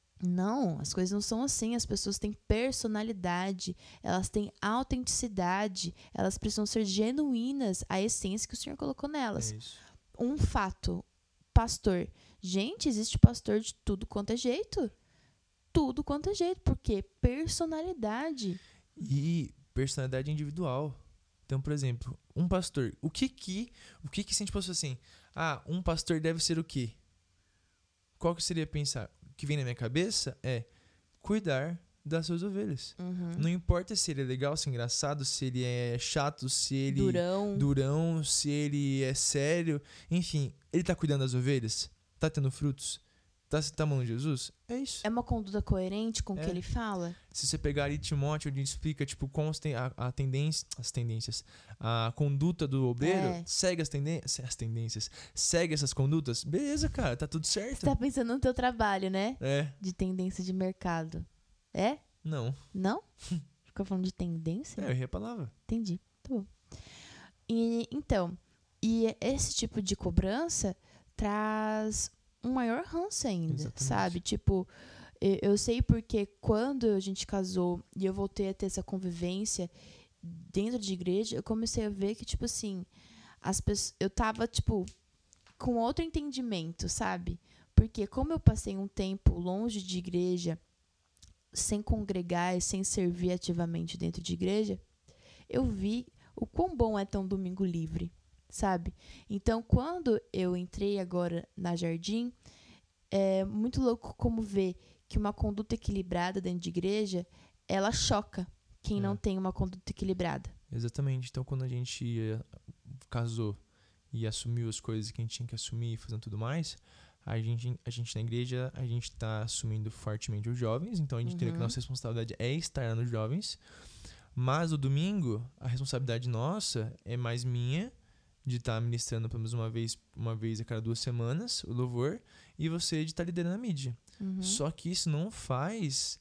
não, as coisas não são assim. As pessoas têm personalidade, elas têm autenticidade, elas precisam ser genuínas à essência que o Senhor colocou nelas. É isso. Um fato, pastor. Gente, existe pastor de tudo quanto é jeito. tudo quanto é jeito. Porque personalidade. E personalidade individual. Então, por exemplo, um pastor, o que que, o que que se a gente fosse assim, ah, um pastor deve ser o quê? Qual que seria pensar? O que vem na minha cabeça é cuidar das suas ovelhas. Uhum. Não importa se ele é legal, se é engraçado, se ele é chato, se ele Durão. durão, se ele é sério, enfim, ele tá cuidando das ovelhas? Tá tendo frutos? Tá, tá amando Jesus? É isso. É uma conduta coerente com o É. que ele fala? Se você pegar ali Timóteo, onde explica tipo como tem a, a tendência, as tendências, a conduta do obreiro, É. segue as, tenden as tendências, segue essas condutas, beleza, cara, tá tudo certo. Você tá pensando no teu trabalho, né? É, De tendência de mercado. É? não. Não? Ficou falando de tendência? É, eu errei a palavra. Entendi. Tá bom. E, então, e esse tipo de cobrança traz um maior ranço ainda, Exatamente. sabe? Tipo, eu, eu sei porque quando a gente casou e eu voltei a ter essa convivência dentro de igreja, eu comecei a ver que, tipo assim, as pessoas, eu tava, tipo, com outro entendimento, sabe? Porque como eu passei um tempo longe de igreja, sem congregar e sem servir ativamente dentro de igreja, eu vi o quão bom é ter um domingo livre, sabe? Então, quando eu entrei agora na Jardim, é muito louco como ver que uma conduta equilibrada dentro de igreja, ela choca quem É. não tem uma conduta equilibrada. Exatamente. Então, quando a gente eh, casou e assumiu as coisas que a gente tinha que assumir e fazendo tudo mais, a gente, a gente na igreja, a gente tá assumindo fortemente os jovens, então a gente entendeu que a Uhum. nossa responsabilidade é estar nos jovens, mas o domingo, a responsabilidade nossa é mais minha, de estar ministrando pelo menos uma vez, uma vez a cada duas semanas, o louvor, e você de estar liderando a mídia. Uhum. Só que isso não faz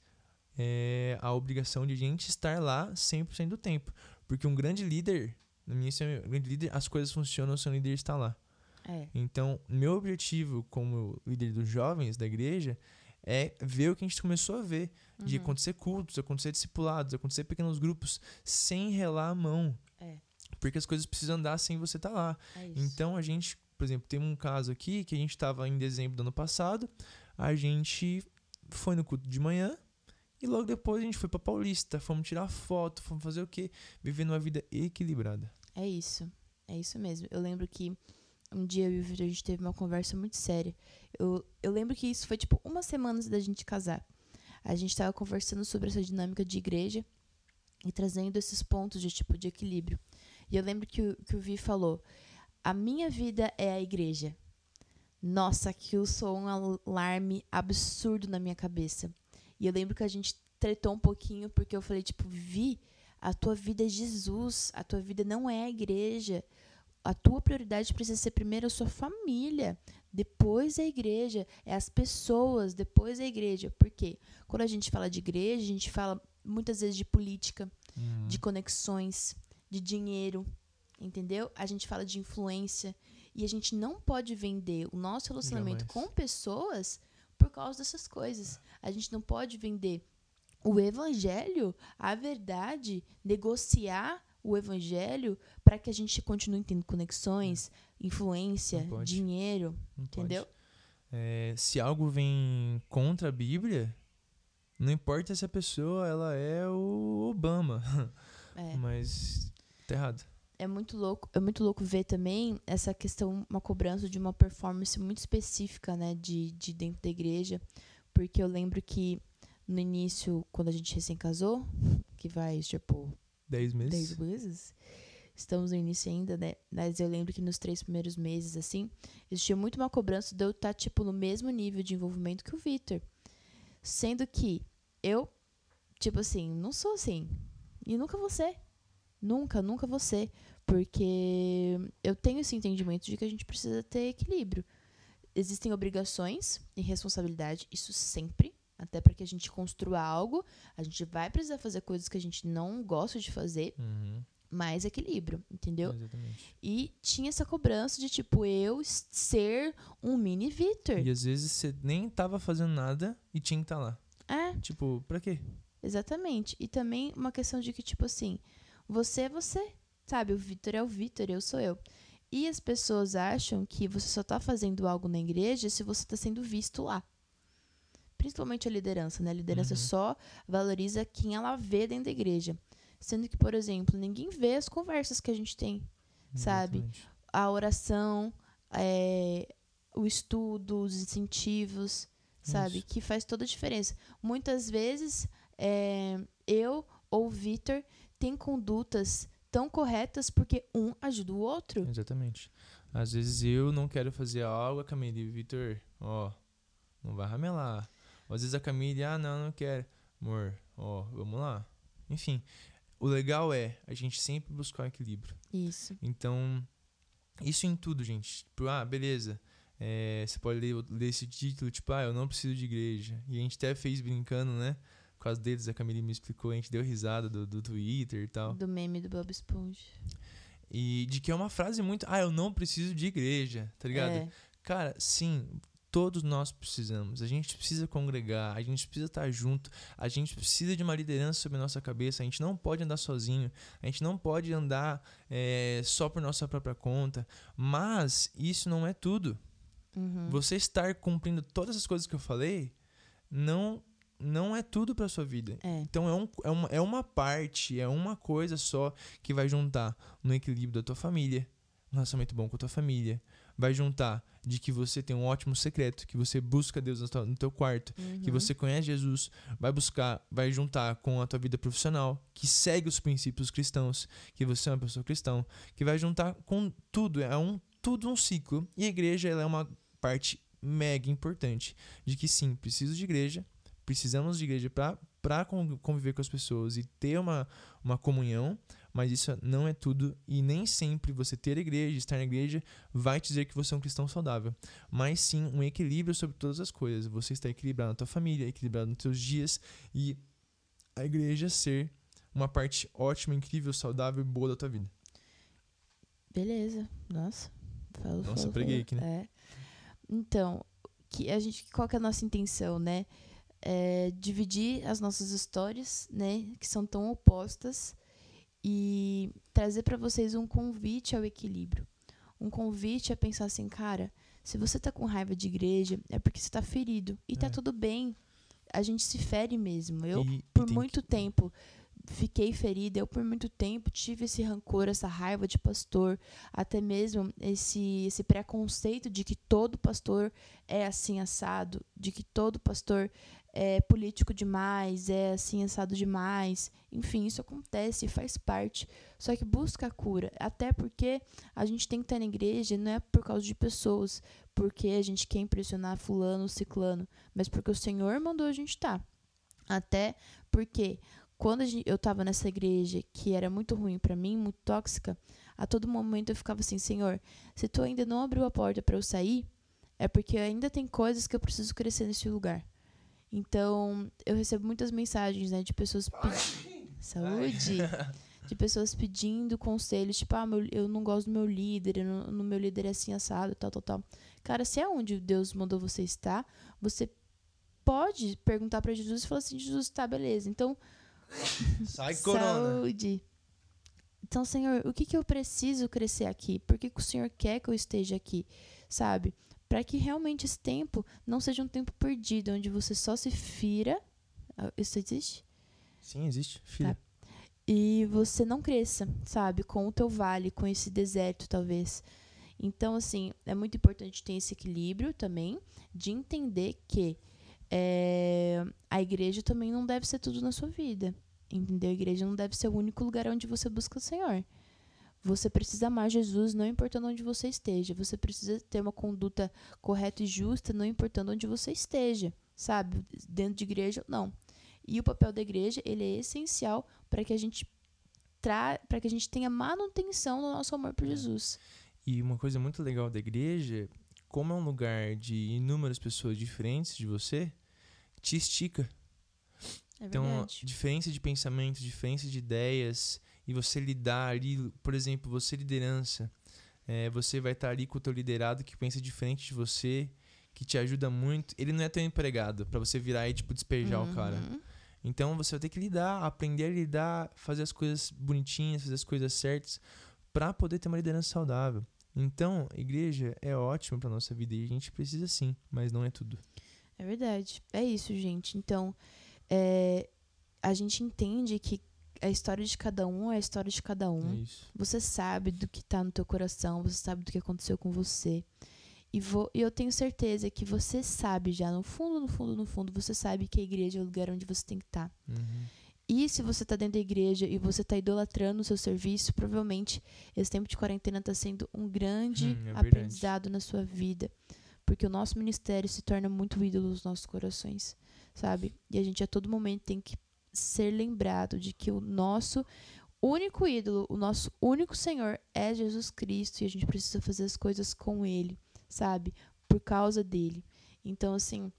é, a obrigação de a gente estar lá cem por cento do tempo. Porque um grande líder, na minha experiência, um grande líder, as coisas funcionam se o líder está lá. É. Então, meu objetivo como líder dos jovens da igreja é ver o que a gente começou a ver. De Uhum. acontecer cultos, acontecer discipulados, acontecer pequenos grupos, sem relar a mão. É. Porque as coisas precisam andar sem você estar lá. É isso. Então, a gente, por exemplo, tem um caso aqui que a gente estava em dezembro do ano passado, a gente foi no culto de manhã e logo depois a gente foi pra Paulista, fomos tirar foto, fomos fazer o quê? Vivendo uma vida equilibrada. É isso. É isso mesmo. Eu lembro que um dia eu e o Vitor, a gente teve uma conversa muito séria. Eu, eu lembro que isso foi, tipo, uma semana antes da gente casar. A gente tava conversando sobre essa dinâmica de igreja e trazendo esses pontos de, tipo, de equilíbrio. E eu lembro que o, que o Vi falou, a minha vida é a igreja. Nossa, aquilo soou um alarme absurdo na minha cabeça. E eu lembro que a gente tretou um pouquinho, porque eu falei, tipo, Vi, a tua vida é Jesus, a tua vida não é a igreja. A tua prioridade precisa ser primeiro a sua família, depois a igreja, é as pessoas, depois a igreja. Por quê? Quando a gente fala de igreja, a gente fala muitas vezes de política, Hum. de conexões, de dinheiro, entendeu? A gente fala de influência e a gente não pode vender o nosso relacionamento Jamais. com pessoas por causa dessas coisas. A gente não pode vender o evangelho, a verdade, negociar o evangelho para que a gente continue tendo conexões, influência, Não pode. dinheiro, Não entendeu? pode. É, se algo vem contra a Bíblia, não importa se a pessoa ela é o Obama, É. mas tá errado. É muito louco, é muito louco ver também essa questão, uma cobrança de uma performance muito específica, né, de, de dentro da igreja, porque eu lembro que no início, quando a gente recém casou, que vai, tipo, Dez meses. dez meses, estamos no início ainda, né, mas eu lembro que nos três primeiros meses, assim, existia muito uma cobrança de eu estar, tipo, no mesmo nível de envolvimento que o Vitor, sendo que eu, tipo assim, não sou assim, e nunca vou ser. Nunca, nunca vou ser. Porque eu tenho esse entendimento de que a gente precisa ter equilíbrio. Existem obrigações e responsabilidade, isso sempre. Até para que a gente construa algo, a gente vai precisar fazer coisas que a gente não gosta de fazer, Uhum. mais equilíbrio, entendeu? Exatamente. E tinha essa cobrança de, tipo, eu ser um mini Vitor. E às vezes você nem tava fazendo nada e tinha que estar lá. É, Tipo, pra quê? exatamente. E também uma questão de que, tipo assim, você é você, sabe? O Vitor é o Vitor, eu sou eu. E as pessoas acham que você só tá fazendo algo na igreja se você tá sendo visto lá. principalmente a liderança, né? A liderança Uhum. só valoriza quem ela vê dentro da igreja. Sendo que, por exemplo, ninguém vê as conversas que a gente tem, sabe? Exatamente. A oração, é, o estudo, os incentivos, sabe? Isso. Que faz toda a diferença. Muitas vezes, é, eu ou o Vitor tem condutas tão corretas porque um ajuda o outro. Exatamente. Às vezes eu não quero fazer algo, a Camille, Vitor, ó, não vai ramelar. Ou às vezes a Camille, ah, não, não quero. Amor, ó, vamos lá. Enfim, o legal é a gente sempre buscar o equilíbrio. Isso. Então, isso em tudo, gente. Tipo, ah, beleza. É, você pode ler, ler esse título, tipo, ah, eu não preciso de igreja. E a gente até fez brincando, né? Com causa deles, a Camille me explicou, a gente deu risada do, do Twitter e tal. Do meme do Bob Esponja. E de que é uma frase muito, ah, eu não preciso de igreja, tá ligado? É. Cara, sim, todos nós precisamos. A gente precisa congregar, a gente precisa estar junto, a gente precisa de uma liderança sobre a nossa cabeça. A gente não pode andar sozinho, a gente não pode andar é, só por nossa própria conta. Mas isso não é tudo. Uhum. Você estar cumprindo todas as coisas que eu falei não, não é tudo pra sua vida. É. Então é, um, é, uma, é uma parte, é uma coisa só que vai juntar no equilíbrio da tua família, um relacionamento bom com a tua família. Vai juntar de que você tem um ótimo secreto, que você busca Deus no teu, no teu quarto, Uhum. que você conhece Jesus. Vai buscar, vai juntar com a tua vida profissional, que segue os princípios cristãos, que você é uma pessoa cristã, que vai juntar com tudo. É um, tudo um ciclo. E a igreja ela é uma parte mega importante de que sim, preciso de igreja, precisamos de igreja para conviver com as pessoas e ter uma, uma comunhão, mas isso não é tudo e nem sempre você ter igreja, estar na igreja vai te dizer que você é um cristão saudável, mas sim um equilíbrio sobre todas as coisas, você está equilibrado na tua família, equilibrado nos teus dias e a igreja ser uma parte ótima, incrível, saudável e boa da tua vida. Beleza. Nossa. Falo, Nossa, falo, preguei falo. aqui, né? É. Então, que a gente, qual que é a nossa intenção, né? É dividir as nossas histórias, né? Que são tão opostas e trazer para vocês um convite ao equilíbrio. Um convite a pensar assim, cara, se você tá com raiva de igreja, é porque você tá ferido. E tá É. tudo bem. A gente se fere mesmo. Eu, E- e por tem muito que- tempo, fiquei ferida. Eu, por muito tempo, tive esse rancor, essa raiva de pastor. Até mesmo esse, esse preconceito de que todo pastor é assim assado. De que todo pastor é político demais, é assim assado demais. Enfim, isso acontece, faz parte. Só que busca a cura. Até porque a gente tem que estar na igreja, não é por causa de pessoas, porque a gente quer impressionar fulano, ciclano, mas porque o Senhor mandou a gente estar. Até porque quando a gente, eu estava nessa igreja que era muito ruim para mim, muito tóxica, a todo momento eu ficava assim, Senhor, se tu ainda não abriu a porta para eu sair, é porque ainda tem coisas que eu preciso crescer nesse lugar. Então, eu recebo muitas mensagens, né, de pessoas pedindo saúde, de pessoas pedindo conselhos, tipo, ah, meu, eu não gosto do meu líder, eu não, no meu líder é assim assado, tal, tal, tal. Cara, se é onde Deus mandou você estar, você pode perguntar para Jesus e falar assim, Jesus, tá, beleza. Então, Sai, corona. saúde. Então, Senhor, o que, que eu preciso crescer aqui? Por que, que o Senhor quer que eu esteja aqui? Sabe? Para que realmente esse tempo não seja um tempo perdido, onde você só se fira. Isso existe? Sim, existe, filha. Tá. E você não cresça, sabe? Com o teu vale, com esse deserto, talvez. Então, assim, é muito importante ter esse equilíbrio também, de entender que é, a igreja também não deve ser tudo na sua vida. Entendeu? A igreja não deve ser o único lugar onde você busca o Senhor. Você precisa amar Jesus, não importando onde você esteja. Você precisa ter uma conduta correta e justa, não importando onde você esteja. Sabe? Dentro de igreja, não. E o papel da igreja, ele é essencial para que a gente tra- para que a gente tenha manutenção no nosso amor por É. Jesus. E uma coisa muito legal da igreja, como é um lugar de inúmeras pessoas diferentes de você, te estica. É Então, verdade. diferença de pensamento, diferença de ideias, e você lidar ali, por exemplo, você liderança, é, você vai estar ali com o teu liderado que pensa diferente de você, que te ajuda muito. Ele não é teu empregado pra você virar e tipo despejar o cara. Uhum. Então você vai ter que lidar, aprender a lidar, fazer as coisas bonitinhas, fazer as coisas certas pra poder ter uma liderança saudável. Então, a igreja é ótima pra nossa vida e a gente precisa sim, mas não é tudo. É verdade. É isso, gente. Então, é, a gente entende que a história de cada um é a história de cada É um. isso. Você sabe do que tá no teu coração, você sabe do que aconteceu com você. E, vou, e eu tenho certeza que você sabe já, no fundo, no fundo, no fundo, você sabe que a igreja é o lugar onde você tem que estar. Uhum. E se você tá dentro da igreja e você tá idolatrando o seu serviço, provavelmente esse tempo de quarentena tá sendo um grande Hum, é verdade. aprendizado na sua vida. Porque o nosso ministério se torna muito ídolo nos nossos corações, sabe? E a gente a todo momento tem que ser lembrado de que o nosso único ídolo, o nosso único Senhor é Jesus Cristo. E a gente precisa fazer as coisas com Ele, sabe? Por causa dele. Então, assim,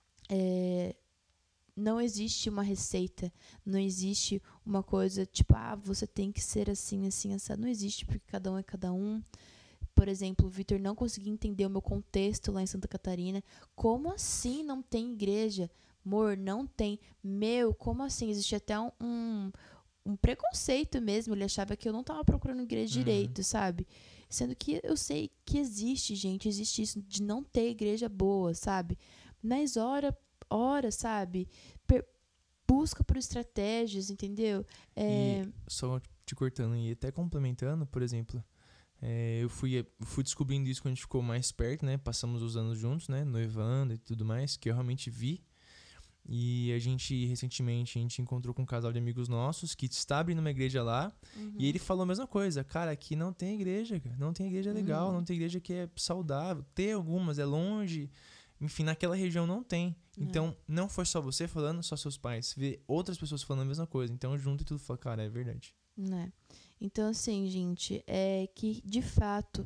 é, não existe uma receita, não existe uma coisa tipo, ah, você tem que ser assim, assim, assim. Não existe, porque cada um é cada um. Por exemplo, o Vitor não conseguia entender o meu contexto lá em Santa Catarina. Como assim não tem igreja? Amor, não tem. Meu, como assim? Existe até um, um, um preconceito mesmo. Ele achava que eu não tava procurando igreja Uhum. direito, sabe? Sendo que eu sei que existe, gente. Existe isso de não ter igreja boa, sabe? Mas ora, ora, sabe? Per- busca por estratégias, entendeu? É, E só te cortando e até complementando, por exemplo, é, eu fui, eu fui descobrindo isso quando a gente ficou mais perto, né? Passamos os anos juntos, né? Noivando e tudo mais, que eu realmente vi. E a gente, recentemente, a gente encontrou com um casal de amigos nossos que está abrindo uma igreja lá. uhum, E ele falou a mesma coisa. Cara, aqui não tem igreja, cara. Não tem igreja legal, uhum, não tem igreja que é saudável. Tem algumas, é longe. Enfim, naquela região não tem. É. Então, não foi só você falando, só seus pais. Vê outras pessoas falando a mesma coisa. Então, junto e tudo, fala, cara, é verdade. né? Então, assim, gente, é que de fato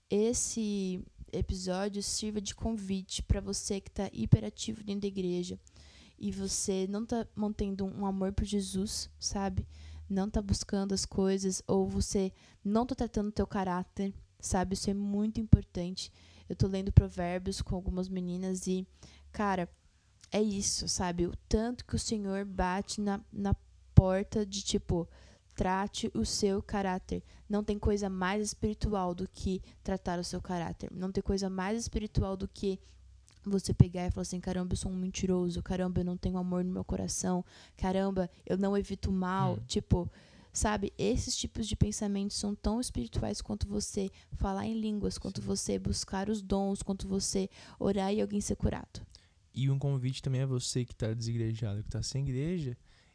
esse episódio sirva de convite para você que tá hiperativo dentro da igreja e você não tá mantendo um amor por Jesus, sabe? Não tá buscando as coisas, ou você não tá tratando o teu caráter, sabe? Isso é muito importante. Eu tô lendo Provérbios com algumas meninas e, cara, é isso, sabe? O tanto que o Senhor bate na, na porta de tipo, trate o seu caráter. Não tem coisa mais espiritual do que tratar o seu caráter. Não tem coisa mais espiritual do que você pegar e falar assim, caramba, eu sou um mentiroso, caramba, eu não tenho amor no meu coração, caramba, eu não evito o mal. Hum. Tipo, sabe, esses tipos de pensamentos são tão espirituais quanto você falar em línguas, quanto Sim. você buscar os dons, quanto você orar e alguém ser curado. E um convite também a você que tá desigrejado, que tá sem igreja,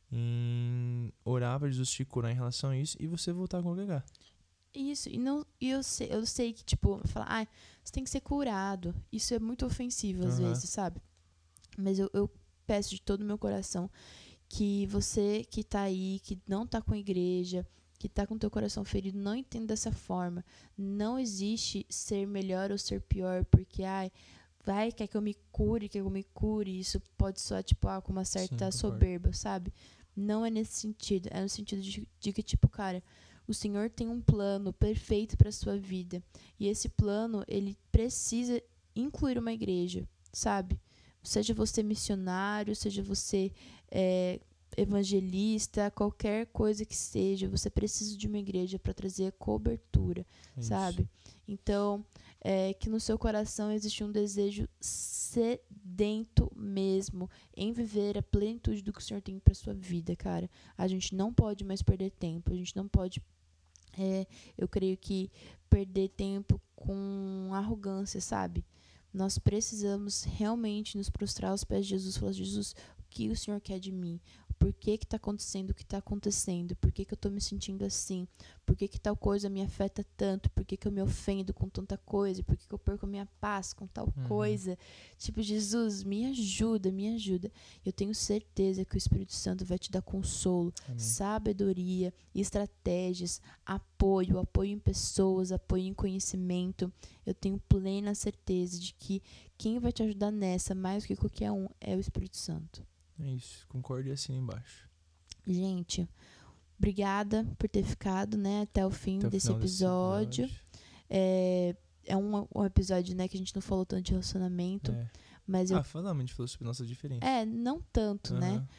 em orar pra Jesus te curar em relação a isso e você voltar a congregar. Isso, e não, e eu sei, eu sei que, tipo, falar, ah, você tem que ser curado. Isso é muito ofensivo às Aham. vezes, sabe? Mas eu, eu peço de todo o meu coração que você que tá aí, que não tá com a igreja, que tá com teu coração ferido, não entenda dessa forma. Não existe ser melhor ou ser pior, porque, ai, vai, quer que eu me cure, quer que eu me cure. Isso pode soar, tipo, ah, com uma certa Sim, concordo. soberba, sabe? Não é nesse sentido. É no sentido de, de que, tipo, cara, o Senhor tem um plano perfeito para sua vida. E esse plano, ele precisa incluir uma igreja, sabe? Seja você missionário, seja você é, evangelista, qualquer coisa que seja, você precisa de uma igreja para trazer cobertura, É isso. sabe? Então, é, que no seu coração existe um desejo sedento mesmo em viver a plenitude do que o Senhor tem para sua vida, cara. A gente não pode mais perder tempo, a gente não pode, é, eu creio que, perder tempo com arrogância, sabe? Nós precisamos realmente nos prostrar aos pés de Jesus e falar, Jesus, o que o Senhor quer de mim? Por que que tá acontecendo o que tá acontecendo? Por que que eu tô me sentindo assim? Por que que tal coisa me afeta tanto? Por que que eu me ofendo com tanta coisa? Por que que eu perco a minha paz com tal Uhum. coisa? Tipo, Jesus, me ajuda, me ajuda. Eu tenho certeza que o Espírito Santo vai te dar consolo, Amém. sabedoria, estratégias, apoio, apoio em pessoas, apoio em conhecimento. Eu tenho plena certeza de que quem vai te ajudar nessa, mais do que qualquer um, é o Espírito Santo. É isso, concordo e assina embaixo. Gente, obrigada por ter ficado, né, até o fim Até o desse final desse episódio. episódio. É, é um, um episódio, né, que a gente não falou tanto de relacionamento, É. mas eu... Ah, falamos, a gente falou sobre nossas diferenças. É, não tanto, né, Aham.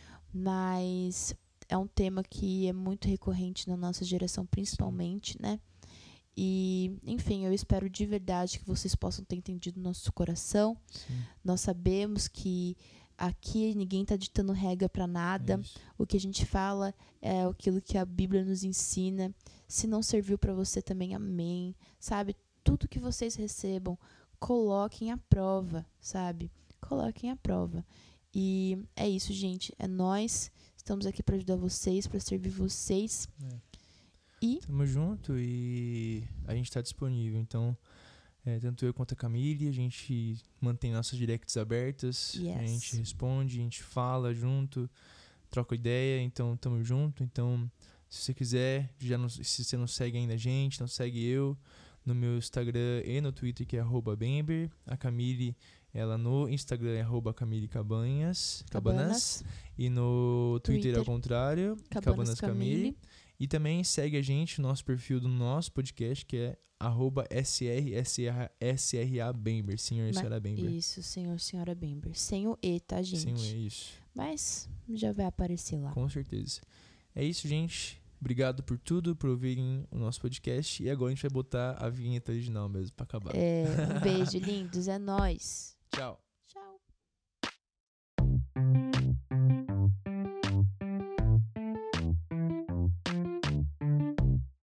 mas é um tema que é muito recorrente na nossa geração, principalmente, né, E, enfim, eu espero de verdade que vocês possam ter entendido nosso coração. Sim. Nós sabemos que aqui ninguém está ditando regra para nada. É isso. O que a gente fala é aquilo que a Bíblia nos ensina. Se não serviu para você também, amém. Sabe? Tudo que vocês recebam, coloquem à prova, sabe? Coloquem à prova. E é isso, gente. É nós. Estamos aqui para ajudar vocês, para servir vocês. É. E Tamo junto e a gente tá disponível. Então, é, tanto eu quanto a Camille, a gente mantém nossas directs abertas. Yes. A gente responde, a gente fala junto, troca ideia. Então, tamo junto. Então, se você quiser, já não, se você não segue ainda a gente, não segue eu no meu Instagram e no Twitter, que é arroba Bember. A Camille, ela no Instagram é arroba Camille Cabanhas, Cabanas. Cabanas. E no Twitter, Twitter, ao contrário, Cabanas Cabanas Camille. Camille. E também segue a gente, nosso perfil do nosso podcast, que é arroba S R S R A Bember, senhor e Ma- senhora Bember. Isso, senhor, senhora Bember. Sem o E, tá, gente? Sim, é isso. Mas já vai aparecer lá. Com certeza. É isso, gente. Obrigado por tudo, por ouvirem o nosso podcast. E agora a gente vai botar a vinheta original mesmo, pra acabar. É, um beijo, lindos. É nóis. Tchau.